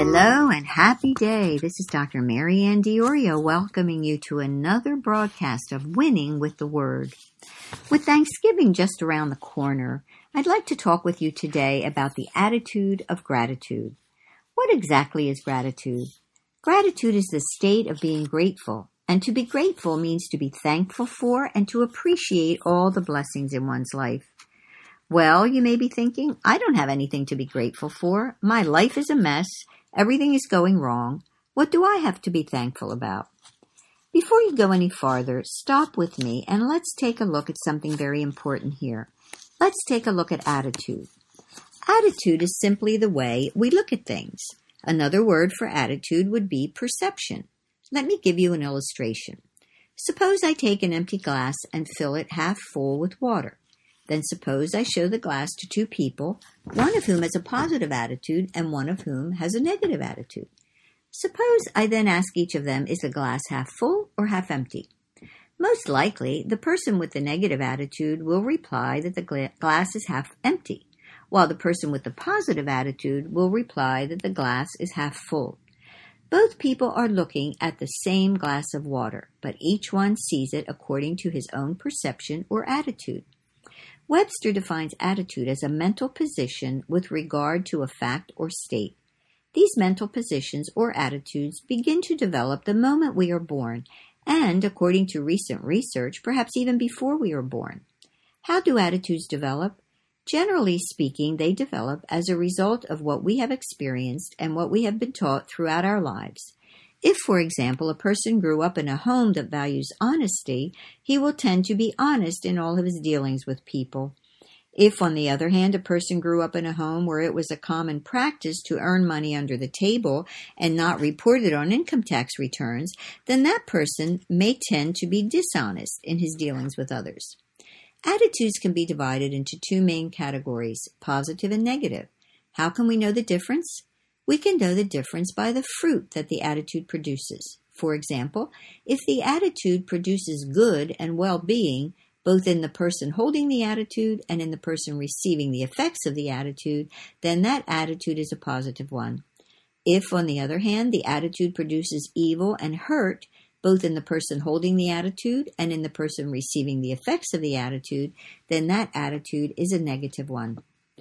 Hello and happy day. This is Dr. Mary Ann Diorio welcoming you to another broadcast of Winning with the Word. With Thanksgiving just around the corner, I'd like to talk with you today about the attitude of gratitude. What exactly is gratitude? Gratitude is the state of being grateful, and to be grateful means to be thankful for and to appreciate all the blessings in one's life. Well, you may be thinking, I don't have anything to be grateful for. My life is a mess. Everything is going wrong. What do I have to be thankful about? Before you go any farther, stop with me and let's take a look at something very important here. Let's take a look at attitude. Attitude is simply the way we look at things. Another word for attitude would be perception. Let me give you an illustration. Suppose I take an empty glass and fill it half full with water. Then suppose I show the glass to two people, one of whom has a positive attitude and one of whom has a negative attitude. Suppose I then ask each of them, is the glass half full or half empty? Most likely, the person with the negative attitude will reply that the glass is half empty, while the person with the positive attitude will reply that the glass is half full. Both people are looking at the same glass of water, but each one sees it according to his own perception or attitude. Webster defines attitude as a mental position with regard to a fact or state. These mental positions or attitudes begin to develop the moment we are born, and, according to recent research, perhaps even before we are born. How do attitudes develop? Generally speaking, they develop as a result of what we have experienced and what we have been taught throughout our lives. If, for example, a person grew up in a home that values honesty, he will tend to be honest in all of his dealings with people. If, on the other hand, a person grew up in a home where it was a common practice to earn money under the table and not report it on income tax returns, then that person may tend to be dishonest in his dealings with others. Attitudes can be divided into two main categories, positive and negative. How can we know the difference? We can know the difference by the fruit that the attitude produces. For example, if the attitude produces good and well-being, both in the person holding the attitude and in the person receiving the effects of the attitude, then that attitude is a positive one. If, on the other hand, the attitude produces evil and hurt, both in the person holding the attitude and in the person receiving the effects of the attitude, then that attitude is a negative one.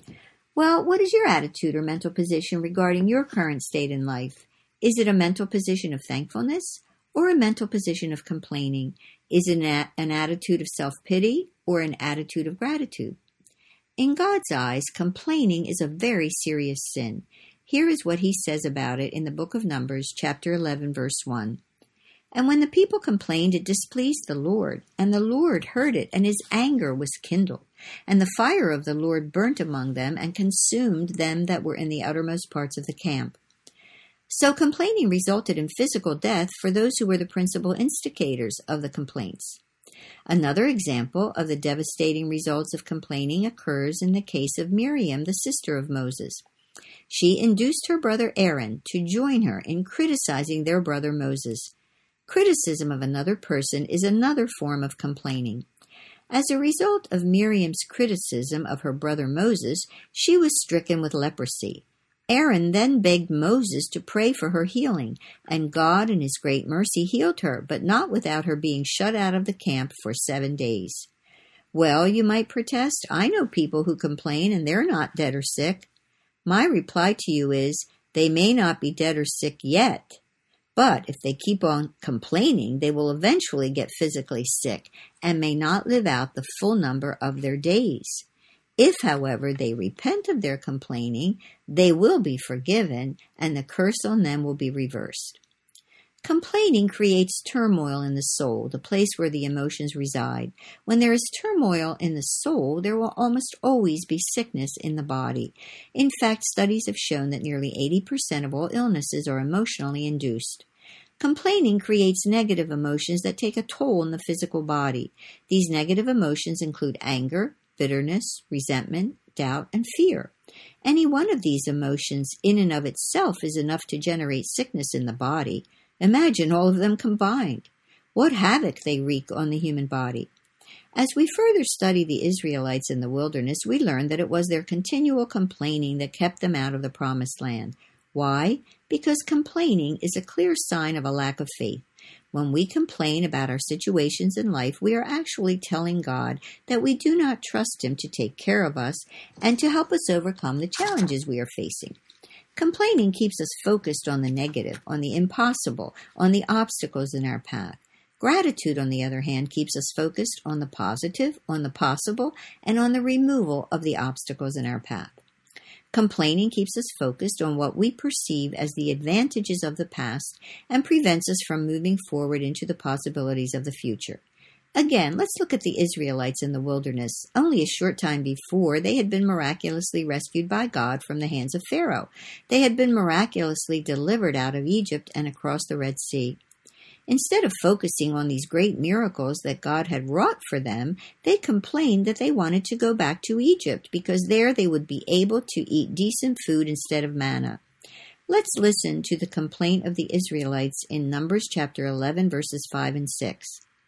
Well, what is your attitude or mental position regarding your current state in life? Is it a mental position of thankfulness or a mental position of complaining? Is it an attitude of self-pity or an attitude of gratitude? In God's eyes, complaining is a very serious sin. Here is what he says about it in the book of Numbers, chapter 11, verse 1. And when the people complained, it displeased the Lord, and the Lord heard it, and his anger was kindled. And the fire of the Lord burnt among them, and consumed them that were in the uttermost parts of the camp. So complaining resulted in physical death for those who were the principal instigators of the complaints. Another example of the devastating results of complaining occurs in the case of Miriam, the sister of Moses. She induced her brother Aaron to join her in criticizing their brother Moses. Criticism of another person is another form of complaining. As a result of Miriam's criticism of her brother Moses, she was stricken with leprosy. Aaron then begged Moses to pray for her healing, and God in his great mercy healed her, but not without her being shut out of the camp for 7 days. Well, you might protest, I know people who complain and they're not dead or sick. My reply to you is, they may not be dead or sick yet, but if they keep on complaining, they will eventually get physically sick and may not live out the full number of their days. If, however, they repent of their complaining, they will be forgiven and the curse on them will be reversed. Complaining creates turmoil in the soul, the place where the emotions reside. When there is turmoil in the soul, there will almost always be sickness in the body. In fact, studies have shown that nearly 80% of all illnesses are emotionally induced. Complaining creates negative emotions that take a toll on the physical body. These negative emotions include anger, bitterness, resentment, doubt, and fear. Any one of these emotions in and of itself is enough to generate sickness in the body. Imagine all of them combined. What havoc they wreak on the human body. As we further study the Israelites in the wilderness, we learn that it was their continual complaining that kept them out of the promised land. Why? Because complaining is a clear sign of a lack of faith. When we complain about our situations in life, we are actually telling God that we do not trust Him to take care of us and to help us overcome the challenges we are facing. Complaining keeps us focused on the negative, on the impossible, on the obstacles in our path. Gratitude, on the other hand, keeps us focused on the positive, on the possible, and on the removal of the obstacles in our path. Complaining keeps us focused on what we perceive as the advantages of the past and prevents us from moving forward into the possibilities of the future. Again, let's look at the Israelites in the wilderness. Only a short time before, they had been miraculously rescued by God from the hands of Pharaoh. They had been miraculously delivered out of Egypt and across the Red Sea. Instead of focusing on these great miracles that God had wrought for them, they complained that they wanted to go back to Egypt because there they would be able to eat decent food instead of manna. Let's listen to the complaint of the Israelites in Numbers chapter 11, verses 5 and 6.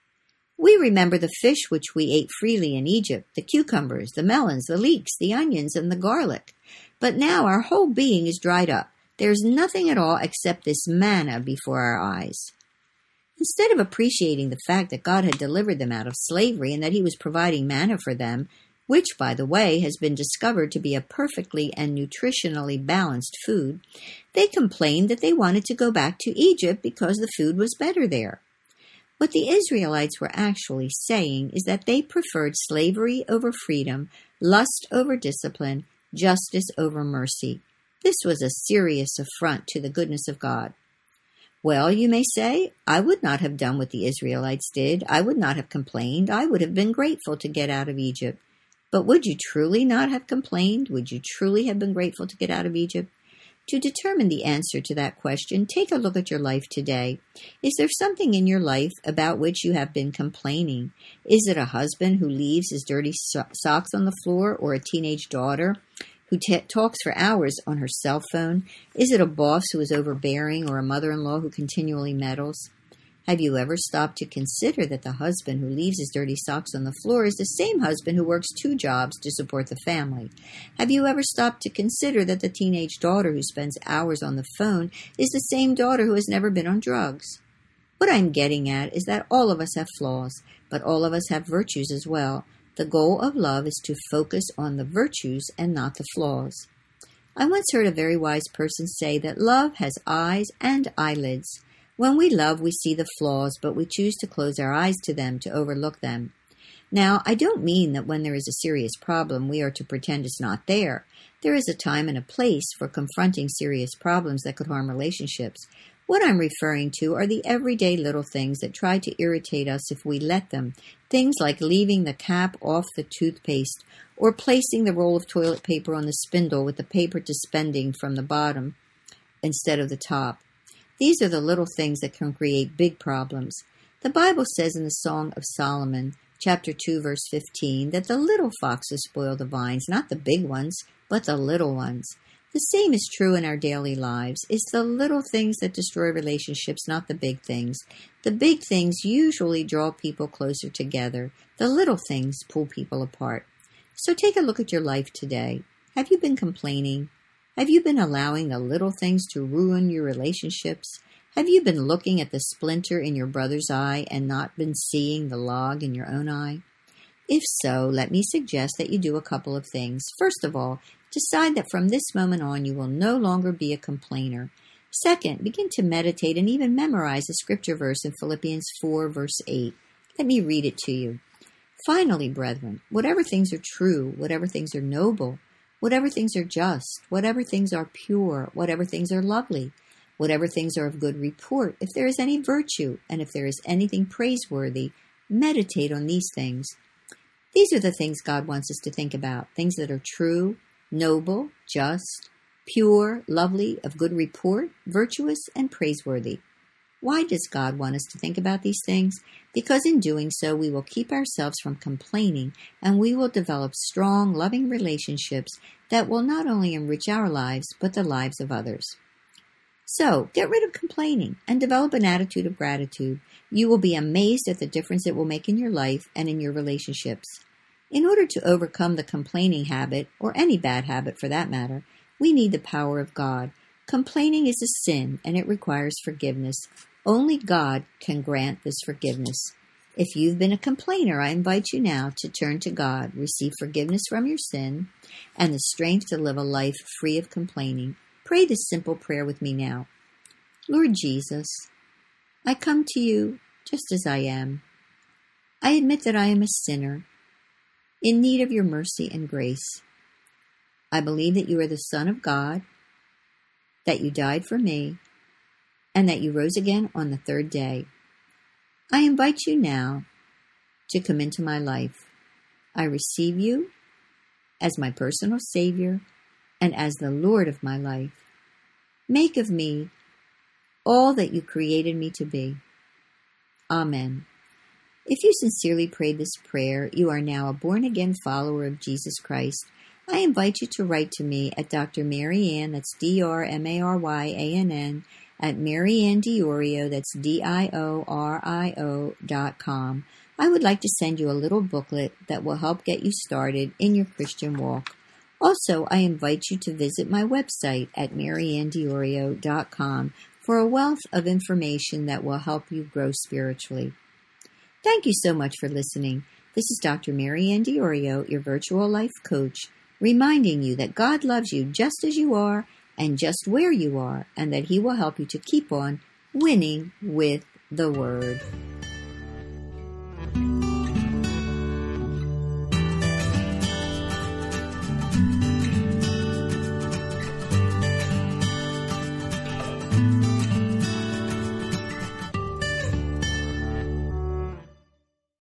We remember the fish which we ate freely in Egypt, the cucumbers, the melons, the leeks, the onions, and the garlic. But now our whole being is dried up. There's nothing at all except this manna before our eyes. Instead of appreciating the fact that God had delivered them out of slavery and that He was providing manna for them, which, by the way, has been discovered to be a perfectly and nutritionally balanced food, they complained that they wanted to go back to Egypt because the food was better there. What the Israelites were actually saying is that they preferred slavery over freedom, lust over discipline, justice over mercy. This was a serious affront to the goodness of God. Well, you may say, I would not have done what the Israelites did. I would not have complained. I would have been grateful to get out of Egypt. But would you truly not have complained? Would you truly have been grateful to get out of Egypt? To determine the answer to that question, take a look at your life today. Is there something in your life about which you have been complaining? Is it a husband who leaves his dirty socks on the floor, or a teenage daughter who talks for hours on her cell phone? Is it a boss who is overbearing, or a mother-in-law who continually meddles? Have you ever stopped to consider that the husband who leaves his dirty socks on the floor is the same husband who works 2 jobs to support the family? Have you ever stopped to consider that the teenage daughter who spends hours on the phone is the same daughter who has never been on drugs? What I'm getting at is that all of us have flaws, but all of us have virtues as well. The goal of love is to focus on the virtues and not the flaws. I once heard a very wise person say that love has eyes and eyelids. When we love, we see the flaws, but we choose to close our eyes to them, to overlook them. Now, I don't mean that when there is a serious problem, we are to pretend it's not there. There is a time and a place for confronting serious problems that could harm relationships. What I'm referring to are the everyday little things that try to irritate us if we let them. Things like leaving the cap off the toothpaste, or placing the roll of toilet paper on the spindle with the paper dispensing from the bottom instead of the top. These are the little things that can create big problems. The Bible says in the Song of Solomon, chapter 2, verse 15, that the little foxes spoil the vines, not the big ones, but the little ones. The same is true in our daily lives. It's the little things that destroy relationships, not the big things. The big things usually draw people closer together. The little things pull people apart. So take a look at your life today. Have you been complaining? Have you been allowing the little things to ruin your relationships? Have you been looking at the splinter in your brother's eye and not been seeing the log in your own eye? If so, let me suggest that you do a couple of things. First of all, decide that from this moment on you will no longer be a complainer. Second, begin to meditate and even memorize the scripture verse in Philippians 4, verse 8. Let me read it to you. Finally, brethren, whatever things are true, whatever things are noble, whatever things are just, whatever things are pure, whatever things are lovely, whatever things are of good report, if there is any virtue, and if there is anything praiseworthy, meditate on these things. These are the things God wants us to think about, things that are true, noble, just, pure, lovely, of good report, virtuous, and praiseworthy. Why does God want us to think about these things? Because in doing so, we will keep ourselves from complaining, and we will develop strong, loving relationships that will not only enrich our lives, but the lives of others. So, get rid of complaining and develop an attitude of gratitude. You will be amazed at the difference it will make in your life and in your relationships. In order to overcome the complaining habit, or any bad habit for that matter, we need the power of God. Complaining is a sin, and it requires forgiveness. Only God can grant this forgiveness. If you've been a complainer, I invite you now to turn to God, receive forgiveness from your sin, and the strength to live a life free of complaining. Pray this simple prayer with me now. Lord Jesus, I come to you just as I am. I admit that I am a sinner, in need of your mercy and grace. I believe that you are the Son of God, that you died for me, and that you rose again on the third day. I invite you now to come into my life. I receive you as my personal Savior and as the Lord of my life. Make of me all that you created me to be. Amen. If you sincerely prayed this prayer, you are now a born-again follower of Jesus Christ. I invite you to write to me at Dr. Mary Ann, that's DrMaryann, at Mary Ann Diorio, that's DIORIO.com. I would like to send you a little booklet that will help get you started in your Christian walk. Also, I invite you to visit my website at MaryAnnDiorio.com for a wealth of information that will help you grow spiritually. Thank you so much for listening. This is Dr. Mary Ann Diorio, your virtual life coach, reminding you that God loves you just as you are and just where you are, and that He will help you to keep on winning with the Word.